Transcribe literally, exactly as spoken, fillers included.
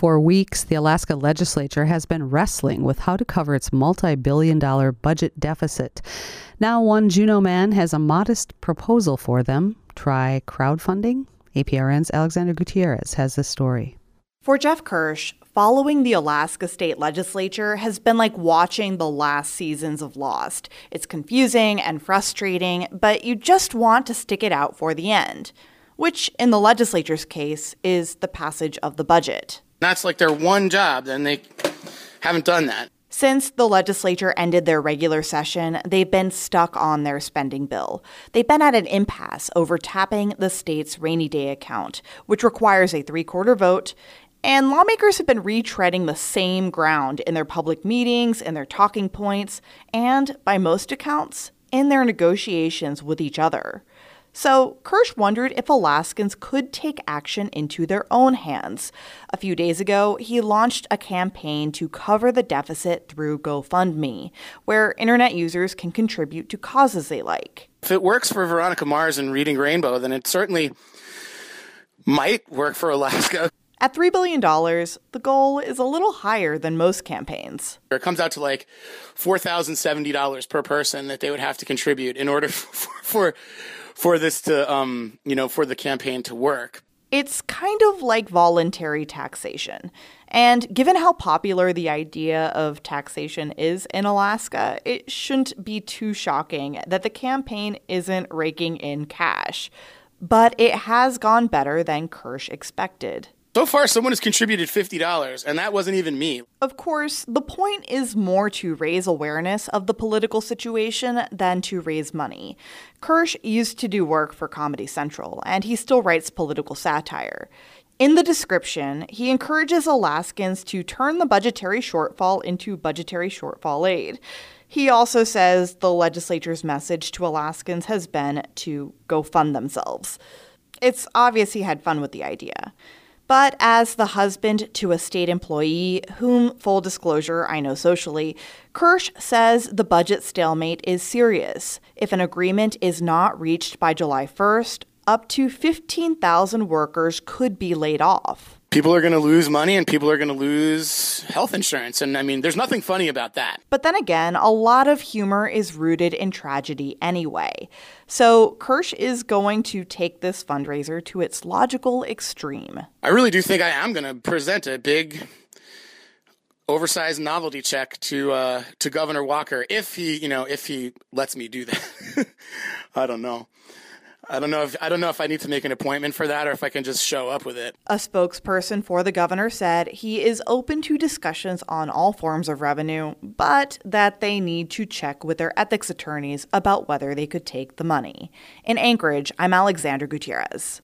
For weeks, the Alaska legislature has been wrestling with how to cover its multi-billion dollar budget deficit. Now one Juneau man has a modest proposal for them. Try crowdfunding? A P R N's Alexandra Gutierrez has this story. For Jeff Kirsch, following the Alaska state legislature has been like watching the last seasons of Lost. It's confusing and frustrating, but you just want to stick it out for the end, which in the legislature's case is the passage of the budget. That's like their one job, and they haven't done that. Since the legislature ended their regular session, they've been stuck on their spending bill. They've been at an impasse over tapping the state's rainy day account, which requires a three-quarter vote. And lawmakers have been retreading the same ground in their public meetings, in their talking points, and, by most accounts, in their negotiations with each other. So Kirsch wondered if Alaskans could take action into their own hands. A few days ago, he launched a campaign to cover the deficit through GoFundMe, where internet users can contribute to causes they like. If it works for Veronica Mars and Reading Rainbow, then it certainly might work for Alaska. At three billion dollars, the goal is a little higher than most campaigns. It comes out to like four thousand seventy dollars per person that they would have to contribute in order for for, for this to, um, you know, for the campaign to work. It's kind of like voluntary taxation. And given how popular the idea of taxation is in Alaska, it shouldn't be too shocking that the campaign isn't raking in cash. But it has gone better than Kirsch expected. So far, someone has contributed fifty dollars, and that wasn't even me. Of course, the point is more to raise awareness of the political situation than to raise money. Kirsch used to do work for Comedy Central, and he still writes political satire. In the description, he encourages Alaskans to turn the budgetary shortfall into budgetary shortfall aid. He also says the legislature's message to Alaskans has been to go fund themselves. It's obvious he had fun with the idea. But as the husband to a state employee, whom, full disclosure, I know socially, Kirsch says the budget stalemate is serious. If an agreement is not reached by July first, up to fifteen thousand workers could be laid off. People are going to lose money and people are going to lose health insurance. And I mean, there's nothing funny about that. But then again, a lot of humor is rooted in tragedy anyway. So Kirsch is going to take this fundraiser to its logical extreme. I really do think I am going to present a big, oversized novelty check to uh, to Governor Walker if he, you know, if he lets me do that. I don't know. I don't know if I don't know if I need to make an appointment for that or if I can just show up with it. A spokesperson for the governor said he is open to discussions on all forms of revenue, but that they need to check with their ethics attorneys about whether they could take the money. In Anchorage, I'm Alexandra Gutierrez.